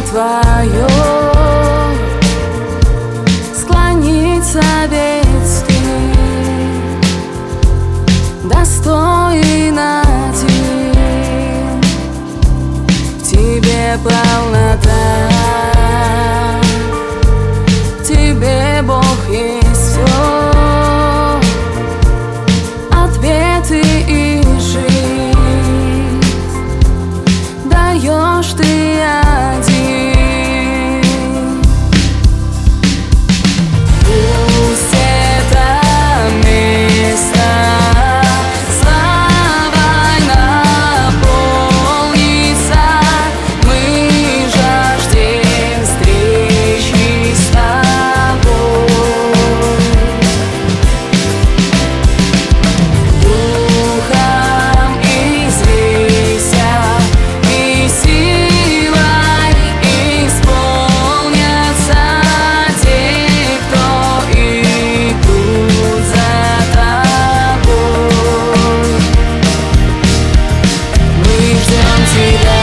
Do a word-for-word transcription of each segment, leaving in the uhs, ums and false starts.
твое склонится ведь ты, достоин один, в тебе полнота, в тебе Бог есть все, ответы и жизнь даешь ты один. Пусть это место славой наполнится, мы жаждем встречи с тобой. Духом излейся, и силой исполнятся те, кто идут за тобой. Мы ждем тебя.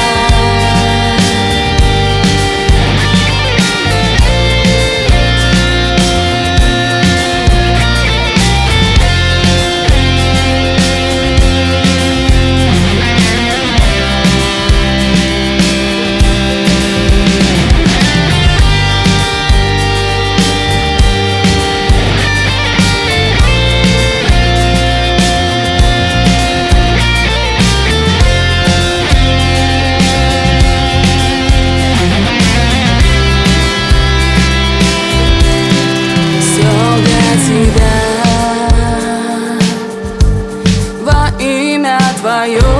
Все для тебя, во имя твое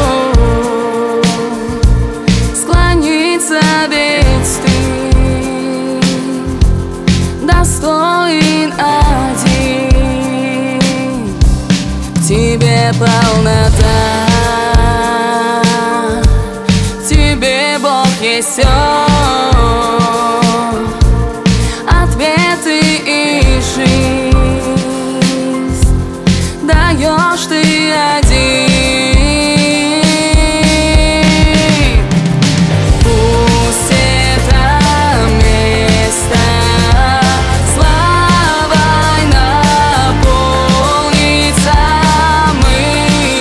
склонится ведь ты, достоин один, в тебе полнота, в тебе Бог есть все, ответы и жизнь даешь ты один. Пусть это место славой наполнится, мы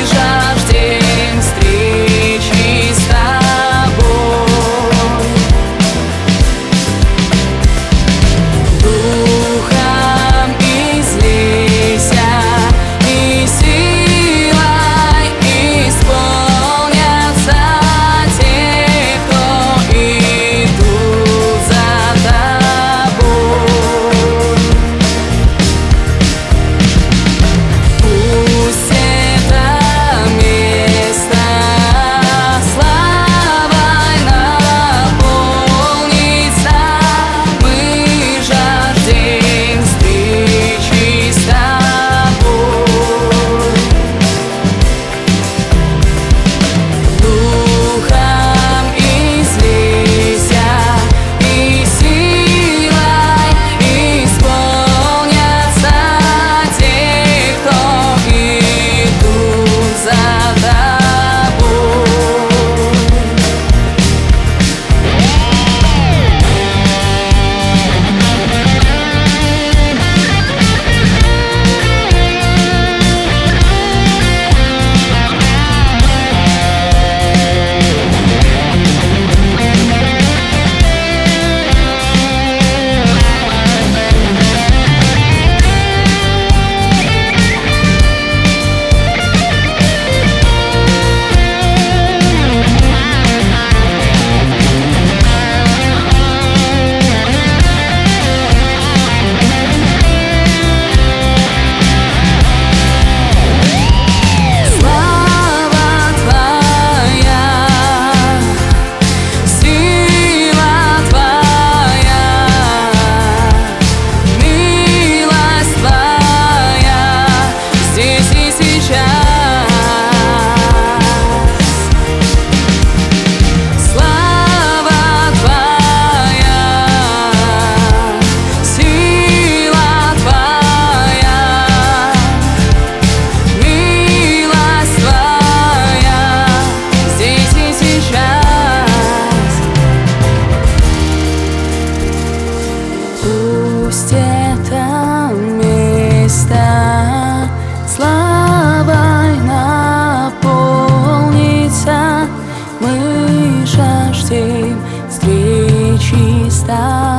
жаждем встречи с тобой. места.